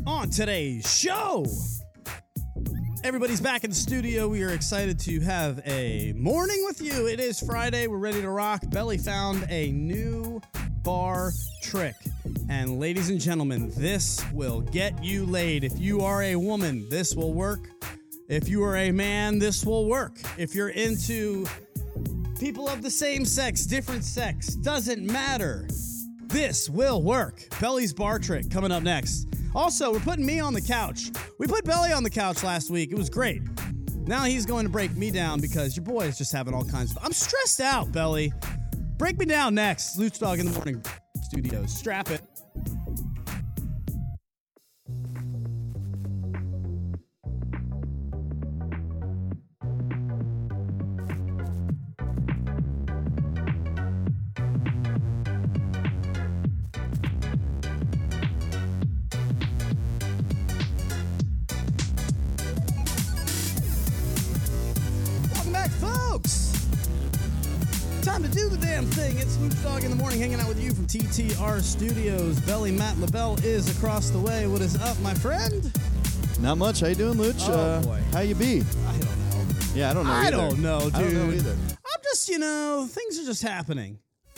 On today's show, everybody's back in the studio. We are excited to have a morning with you. It is Friday. We're ready to rock. Belly found a new bar trick. And ladies and gentlemen, this will get you laid. If you are a woman, this will work. If you are a man, this will work. If you're into people of the same sex, different sex, doesn't matter. This will work. Belly's bar trick coming up next. Also, we're putting me on the couch. We put Belly on the couch last week. It was great. Now he's going to break me down because your boy is just having all kinds of... I'm stressed out, Belly. Break me down next. Luch Dog in the Morning Studios. Strap it. Time to do the damn thing. It's Luch Dog in the Morning, hanging out with you from TTR Studios. Belly Matt LaBelle is across the way. What is up, my friend? Not much. How you doing, Luch? Oh, boy. How you be? I don't know. Yeah, I don't know I either. don't know, dude. I don't know either. I'm just, things are just happening.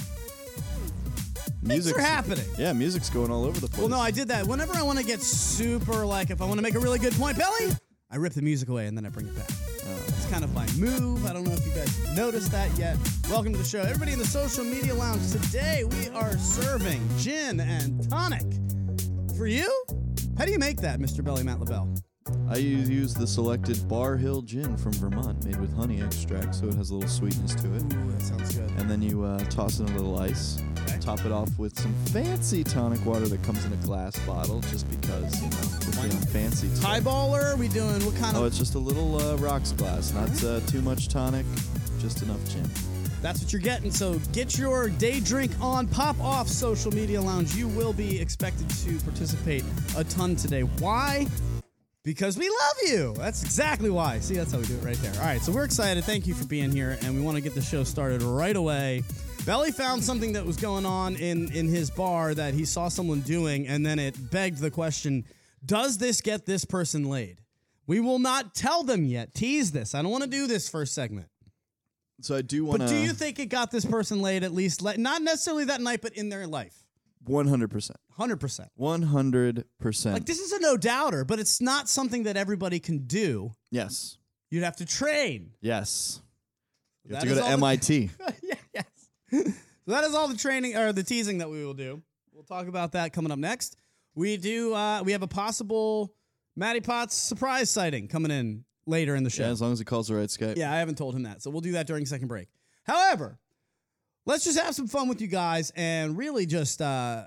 Things are happening. Yeah, music's going all over the place. Well, no, I did that. Whenever I want to get super, if I want to make a really good point, Belly, I rip the music away and then I bring it back. It's kind of my move. I don't know if you guys noticed that yet. Welcome to the show. Everybody in the social media lounge. Today we are serving gin and tonic. For you? How do you make that, Mr. Belly Matt LaBelle? I use the selected Bar Hill gin from Vermont, made with honey extract, so it has a little sweetness to it. Ooh, that sounds good. And then you toss in a little ice. Okay. Top it off with some fancy tonic water that comes in a glass bottle, just because, we're feeling fancy. Highballer? We doing what kind of... Oh, it's just a little rocks glass. Not too much tonic, just enough gin. That's what you're getting. So get your day drink on. Pop off Social Media Lounge. You will be expected to participate a ton today. Why? Because we love you. That's exactly why. See, that's how we do it right there. All right, so we're excited. Thank you for being here, and we want to get the show started right away. Belly found something that was going on in his bar that he saw someone doing, and then it begged the question, does this get this person laid? We will not tell them yet. Tease this. I don't want to do this first segment. So I do want to... But do you think it got this person laid at least, not necessarily that night, but in their life? 100%. 100%. 100%. Like, this is a no-doubter, but it's not something that everybody can do. Yes. You'd have to train. Yes. You have That to go is to all MIT. Yes. So that is all the training or the teasing that we will do. We'll talk about that coming up next. We have a possible Matty Potts surprise sighting coming in later in the show. Yeah, as long as he calls the right Skype. Yeah, I haven't told him that, so we'll do that during second break. However, let's just have some fun with you guys and really just,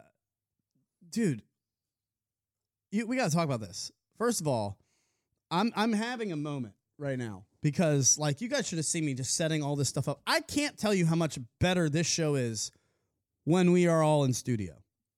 dude, we got to talk about this. First of all, I'm having a moment right now because, you guys should have seen me just setting all this stuff up. I can't tell you how much better this show is when we are all in studio.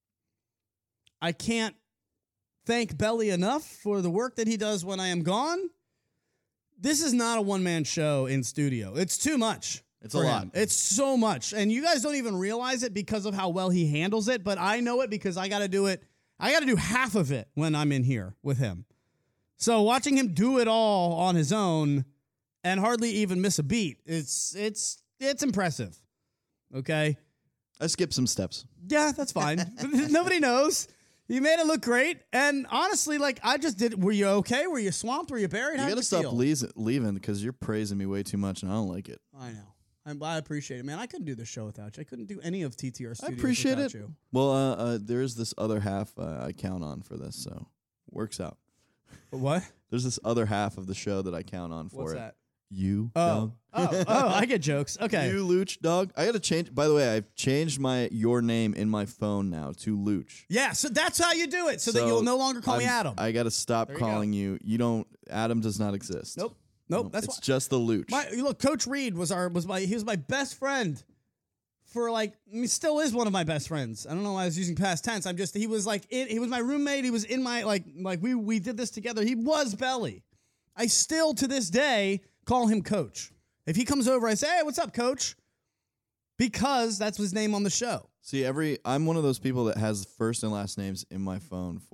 I can't thank Belly enough for the work that he does when I am gone. This is not a one-man show in studio. It's too much. It's a lot. It's so much. And you guys don't even realize it because of how well he handles it, but I know it because I got to do it. I got to do half of it when I'm in here with him. So watching him do it all on his own and hardly even miss a beat, it's impressive. Okay? I skipped some steps. Yeah, that's fine. Nobody knows. You made it look great. And honestly, I just did. Were you okay? Were you swamped? Were you buried? You got to stop leaving because you're praising me way too much and I don't like it. I know. I appreciate it, man. I couldn't do the show without you. I couldn't do any of TTR Studios I appreciate without it. you. Well, there's this other half I count on for this, so works out. What? There's this other half of the show that I count on for What's it. that? You, Oh. dog. I get jokes. Okay. You, Luch, dog. I got to change. By the way, I've changed your name in my phone now to Luch. Yeah, so that's how you do it, so that you'll no longer call me Adam. I got to stop There you calling you. You don't. Adam does not exist. Nope. That's it's just the Luch. Look, Coach Reed was my best friend for he still is one of my best friends. I don't know why I was using past tense. He was he was my roommate. He was in my we did this together. He was Belly. I still to this day call him Coach. If he comes over, I say, "Hey, what's up, Coach?" Because that's his name on the show. See, I'm one of those people that has first and last names in my phone for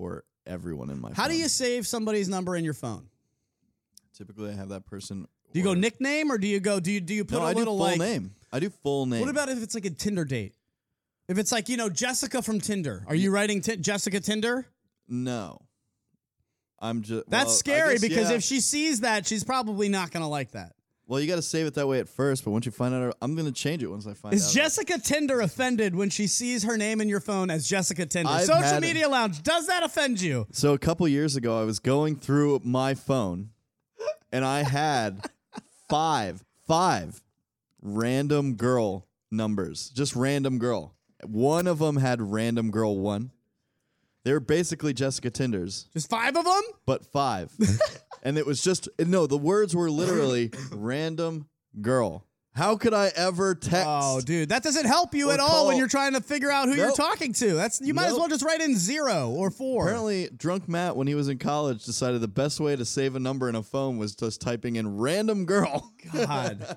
everyone in my phone. How do you save somebody's number in your phone? Typically, I have that person. Do you go nickname or do you put No, a I do little full like name. I do full name. What about if it's like a Tinder date? If it's like, Jessica from Tinder. Are you writing Jessica Tinder? No. I'm just. That's scary because if she sees that, she's probably not going to like that. Well, you got to save it that way at first, but once you find out, I'm going to change it once I find out. Is Jessica Tinder offended when she sees her name in your phone as Jessica Tinder? Social Media Lounge, does that offend you? So a couple years ago, I was going through my phone, and I had five random girl numbers, just random girl. One of them had random girl 1. They were basically Jessica Tinders. Just 5 of them? But 5. And it was just, no, the words were literally random girl. How could I ever text? Oh, dude, that doesn't help you at all when you're trying to figure out who you're talking to. You might as well just write in 0 or 4. Apparently, drunk Matt, when he was in college, decided the best way to save a number in a phone was just typing in random girl. God.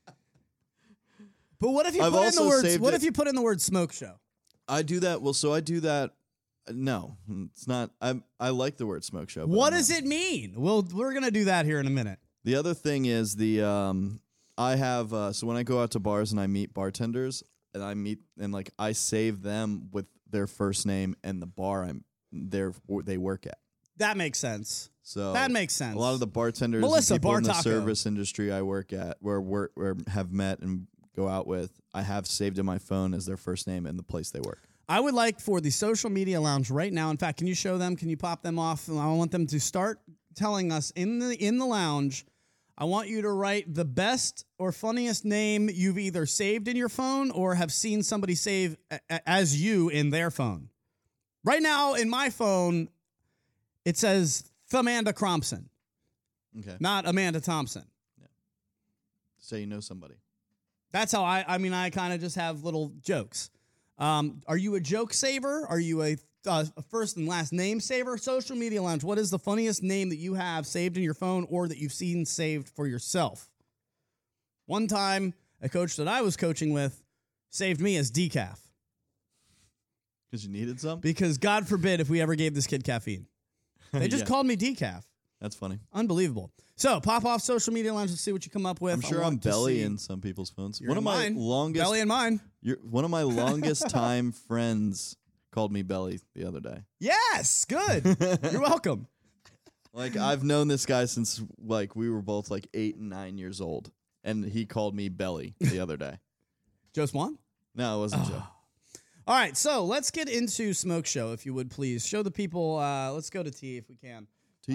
But what if you put in the words? What if you put in the word smoke show? I do that. Well, so I do that. No, it's not. I like the word smoke show. What does it mean? We're gonna do that here in a minute. The other thing is I have so when I go out to bars and I meet bartenders and I save them with their first name and the bar they work at. That makes sense. So that makes sense. A lot of the bartenders, Melissa, and people in the Bartaco. service industry I work at, where have met and go out with, I have saved in my phone as their first name and the place they work. I would like for the Social Media Lounge right now. In fact, can you show them? Can you pop them off? I want them to start telling us in the lounge. I want you to write the best or funniest name you've either saved in your phone or have seen somebody save as you in their phone. Right now, in my phone, it says Amanda Crompson. Okay. Not Amanda Thompson. Yeah. So you know somebody. That's how I kind of just have little jokes. Are you a joke saver? Are you a first and last name saver? Social Media Lounge, what is the funniest name that you have saved in your phone or that you've seen saved for yourself? One time, a coach that I was coaching with saved me as decaf. Because you needed some? Because God forbid if we ever gave this kid caffeine. They just called me decaf. That's funny. Unbelievable. So, pop off Social Media Lounge and see what you come up with. I'm sure I'm Belly in some people's phones. One of my longest Belly in mine. One of my longest time friends called me Belly the other day. Yes, good. You're welcome. Like I've known this guy since we were both 8 and 9 years old, and he called me Belly the other day. Joe Swan? No, it wasn't Joe. All right, so let's get into Smoke Show, if you would please. Show the people. Let's go to T if we can. T.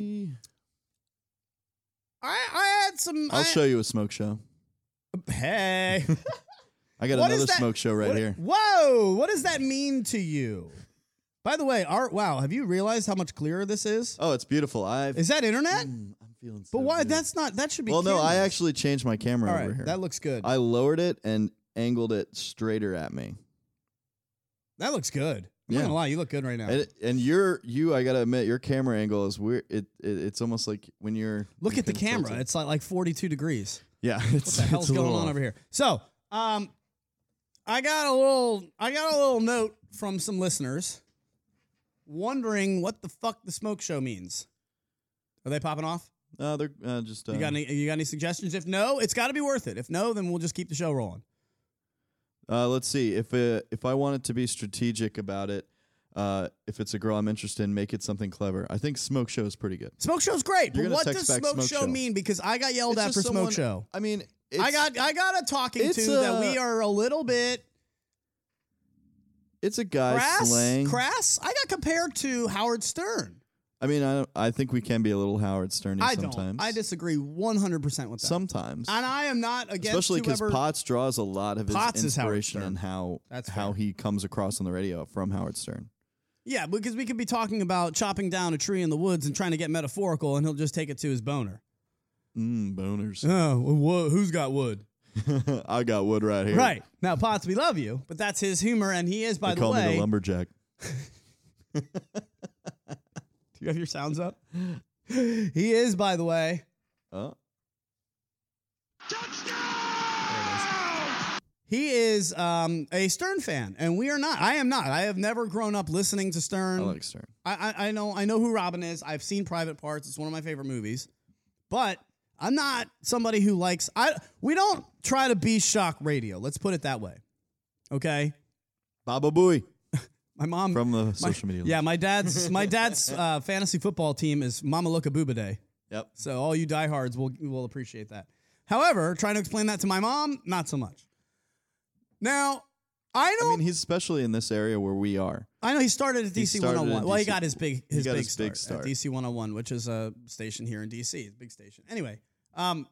I had some. I'll show you a smoke show. Hey. I got another smoke show right here. Whoa! What does that mean to you? By the way, wow, have you realized how much clearer this is? Oh, it's beautiful. Is that internet? I'm feeling so But why? good. That's not. That should be. Well, no, cameras. I actually changed my camera All over right, here. that looks good. I lowered it and angled it straighter at me. That looks good. I'm not gonna lie, you look good right now. And I gotta admit, your camera angle is weird. It's almost like when you're look at the camera. It's like 42 degrees. Yeah, what the hell's going on over here? So, I got a little note from some listeners wondering what the fuck the smoke show means. Are they popping off? They're just. You got any suggestions? If no, it's got to be worth it. If no, then we'll just keep the show rolling. Let's see. If I wanted to be strategic about it, if it's a girl I'm interested in, make it something clever. I think smoke show is pretty good. Smoke show's great, but what does smoke show mean? Because I got yelled at for smoke show. I mean, I got a talking to that we are a little bit. It's a guy slang. Crass. I got compared to Howard Stern. I mean, I think we can be a little Howard Sterny sometimes. I disagree 100% with that. Sometimes. And I am not against especially because Potts draws a lot of his inspiration and how he comes across on the radio from Howard Stern. Yeah, because we could be talking about chopping down a tree in the woods and trying to get metaphorical, and he'll just take it to his boner. Boners. Oh, who's got wood? I got wood right here. Right. Now, Potts, we love you, but that's his humor, and he is, by the way... They call me the lumberjack. Do you have your sounds up? He is, by the way... Oh. Touchdown! He is a Stern fan, and we are not. I am not. I have never grown up listening to Stern. I like Stern. I know who Robin is. I've seen Private Parts. It's one of my favorite movies. But I'm not somebody who likes. We don't try to be shock radio. Let's put it that way. Okay. Baba Booey. My mom from the social media. Yeah, my dad's fantasy football team is Mama Look a Booba Day. Yep. So all you diehards will appreciate that. However, trying to explain that to my mom, not so much. Now, I mean, he's especially in this area where we are. I know he started at DC 101. Well, he got his big start at DC 101, which is a station here in DC, a big station. Anyway, I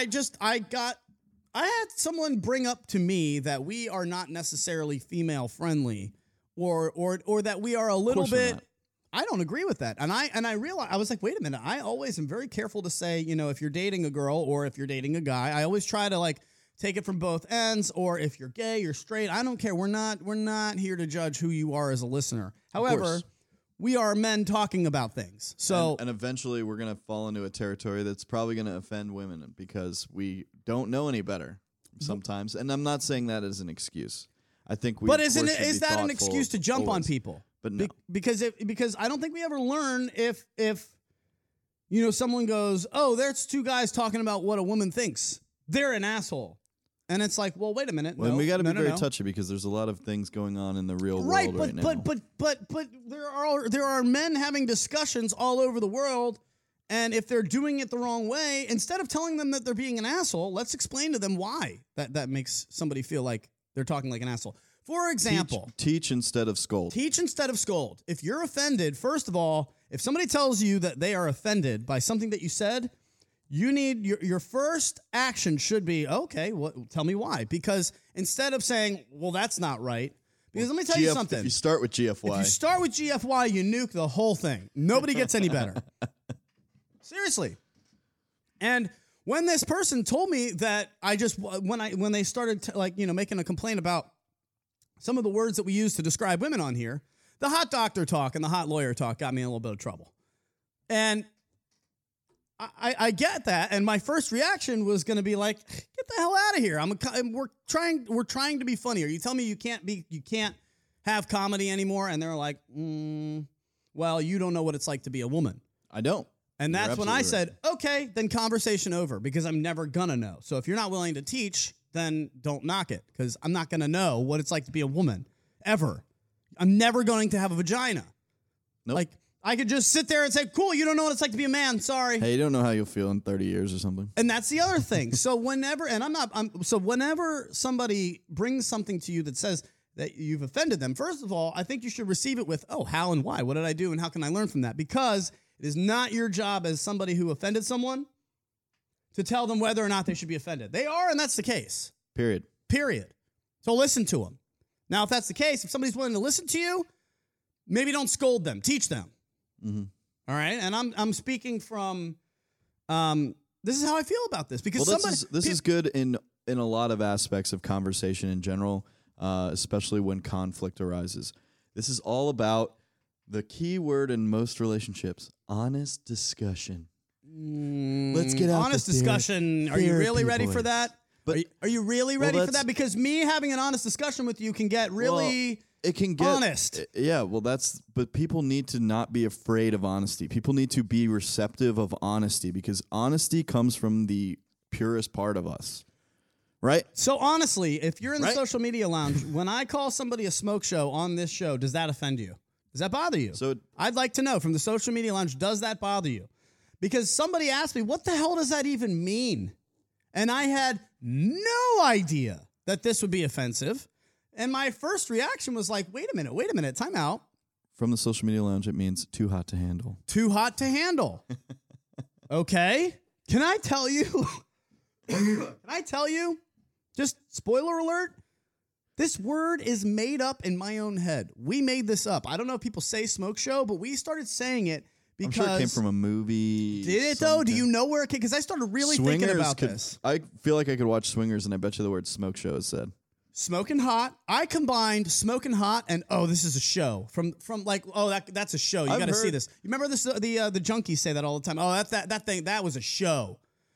had someone bring up to me that we are not necessarily female friendly, or that we are a little bit. I don't agree with that, and I realized, I was like, wait a minute. I always am very careful to say, if you're dating a girl or if you're dating a guy, I always try to take it from both ends. Or if you're gay, you're straight, I don't care. We're not here to judge who you are as a listener. However, we are men talking about things. So and eventually we're gonna fall into a territory that's probably gonna offend women because we don't know any better sometimes. And I'm not saying that as an excuse. I think we. But is that an excuse to jump on people? But no. Because I don't think we ever learn if someone goes, oh, there's two guys talking about what a woman thinks, they're an asshole, and it's like, well, wait a minute, well, we got to be very touchy because there's a lot of things going on in the real world right now. But there are men having discussions all over the world, and if they're doing it the wrong way, instead of telling them that they're being an asshole, let's explain to them why that makes somebody feel like they're talking like an asshole. For example, teach instead of scold. Teach instead of scold. If you're offended, first of all, if somebody tells you that they are offended by something that you said, you need your first action should be, okay, tell me why. Because instead of saying, well, that's not right, because let me tell you something. If you start with GFY. If you start with GFY, you nuke the whole thing. Nobody gets any better. Seriously. And when this person told me that when they started making a complaint about some of the words that we use to describe women on here, the hot doctor talk and the hot lawyer talk got me in a little bit of trouble. And I get that, and my first reaction was going to be like, get the hell out of here. We're trying to be funny. Are you telling me you can't have comedy anymore? And they're like, well, you don't know what it's like to be a woman. I don't. And that's when I said, okay, then conversation over, because I'm never going to know. So if you're not willing to teach, then don't knock it, because I'm not going to know what it's like to be a woman, ever. I'm never going to have a vagina. Nope. I could just sit there and say, cool, you don't know what it's like to be a man, sorry. Hey, you don't know how you'll feel in 30 years or something. And that's the other thing. So whenever somebody brings something to you that says that you've offended them, first of all, I think you should receive it with, oh, how and why? What did I do and how can I learn from that? Because it is not your job as somebody who offended someone to tell them whether or not they should be offended. They are, and that's the case. Period. So listen to them. Now, if that's the case, if somebody's willing to listen to you, maybe don't scold them. Teach them. Mm-hmm. All right? And I'm speaking from this is how I feel about this. Because this is good in a lot of aspects of conversation in general, especially when conflict arises. This is all about the key word in most relationships, honest discussion. Let's get out honest discussion. Are you really ready for that? But are you really ready for that? Because me having an honest discussion with you can get really it can get honest. Yeah, but people need to not be afraid of honesty. People need to be receptive of honesty, because honesty comes from the purest part of us. Right? So honestly, if you're in the social media lounge, when I call somebody a smoke show on this show, does that offend you? Does that bother you? So I'd like to know from the social media lounge, does that bother you? Because somebody asked me, what the hell does that even mean? And I had no idea that this would be offensive. And my first reaction was like, wait a minute, time out. From the social media lounge, it means too hot to handle. Too hot to handle. Okay. Can I tell you? Just spoiler alert. This word is made up in my own head. We made this up. I don't know if people say smoke show, but we started saying it because... I'm sure it came from a movie. Did it, though? Do you know where it came? Because I started really thinking about this. I feel like I could watch Swingers, and I bet you the word smoke show is said. Smoking hot. I combined smoking hot and, oh, this is a show. From like, oh, that's a show. You got to see this. You remember this? The junkies say that all the time. Oh, that thing, that was a show.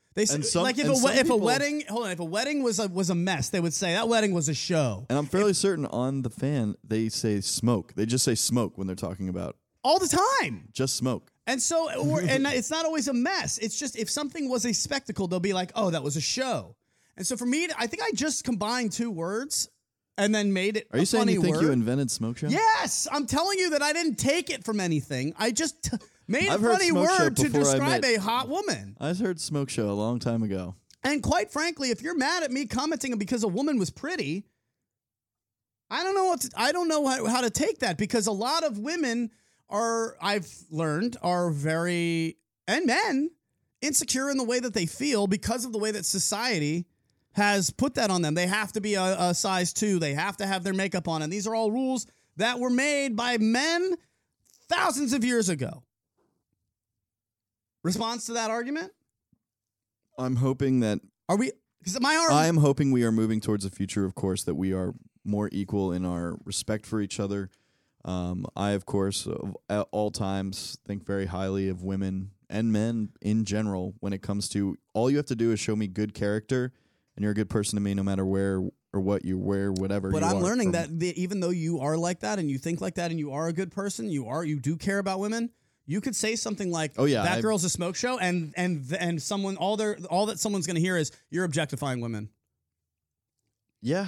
They say, And some- like if and a some people- wedding, hold on, if a wedding was a mess, they would say that wedding was a show. And I'm fairly certain on the fan they say smoke. They just say smoke when they're talking about All the time. just smoke. And so, and it's not always a mess. It's just if something was a spectacle, they'll be like, "Oh, that was a show." And so for me, I think I just combined two words and then made it. Are you saying funny you think word. you invented smoke show? Yes, I'm telling you that I didn't take it from anything. I just made I've a heard funny smoke show word to before I describe met- a hot woman. I heard smoke show a long time ago. And quite frankly, if you're mad at me commenting because a woman was pretty, I don't know I don't know how to take that, because a lot of women I've learned are very, and men, insecure in the way that they feel because of the way that society has put that on them. They have to be a size 2. They have to have their makeup on. And these are all rules that were made by men thousands of years ago. Response to that argument? I'm hoping that Are we? Because I am hoping we are moving towards a future, of course, that we are more equal in our respect for each other. I, of course, at all times think very highly of women and men in general when it comes to all you have to do is show me good character and you're a good person to me no matter where or what you wear, whatever. But you I'm are learning from- that even though you are like that and you think like that and you are a good person, you do care about women. You could say something like, Oh, yeah, that girl's a smoke show," and someone all that someone's going to hear is you're objectifying women. Yeah.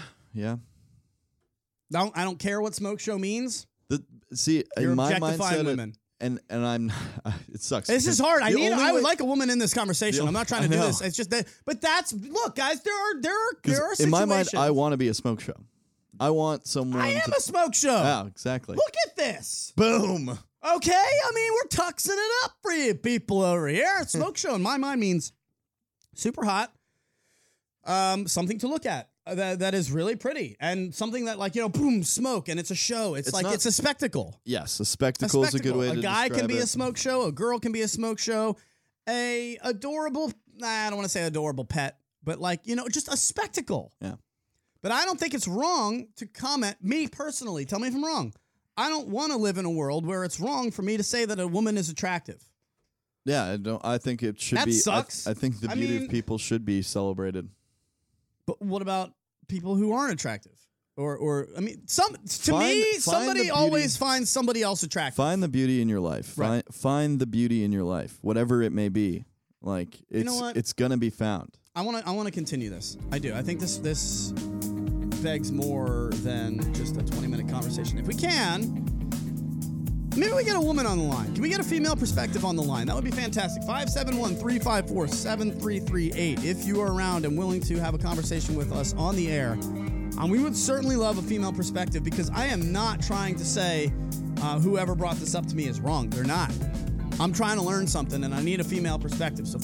I don't care what smoke show means. See, You're in my objectifying mindset, women. and I'm, it sucks. This is because hard. the only I would way- like a woman in this conversation. The- I'm not trying to I do know. this. It's just that. But look, guys. There are 'cause situations. in my mind, I want to be a smoke show. I want someone. I am to, a smoke show. Yeah, exactly. Look at this. Boom. Okay, I mean, we're tuxing it up for you people over here. Smoke show in my mind means super hot, something to look at that is really pretty, and something that, like, boom, smoke, and it's a show. It's like, not- it's a spectacle. Yes, a spectacle is a good way to A guy can describe be it. a smoke show. A girl can be a smoke show. A adorable, I don't want to say adorable pet, but just a spectacle. Yeah. But I don't think it's wrong to comment, me personally, tell me if I'm wrong. I don't want to live in a world where it's wrong for me to say that a woman is attractive. Yeah, I think it should That be. sucks. I think the beauty mean- of people should be celebrated. But what about people who aren't attractive? Or I mean, Find somebody the always beauty. finds somebody else attractive. Find the beauty in your life. Right. Find the beauty in your life, whatever it may be. Like it's know what? it's gonna be found. I want to continue this. I do. I think this begs more than just a 20-minute conversation. If we can, maybe we get a woman on the line. Can we get a female perspective on the line? That would be fantastic. 571-354-7338. If you are around and willing to have a conversation with us on the air, we would certainly love a female perspective, because I am not trying to say whoever brought this up to me is wrong. They're not. I'm trying to learn something, and I need a female perspective. So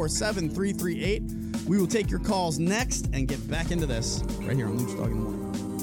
571-354-7338. We will take your calls next and get back into this right here on Luch Dog in the Morning.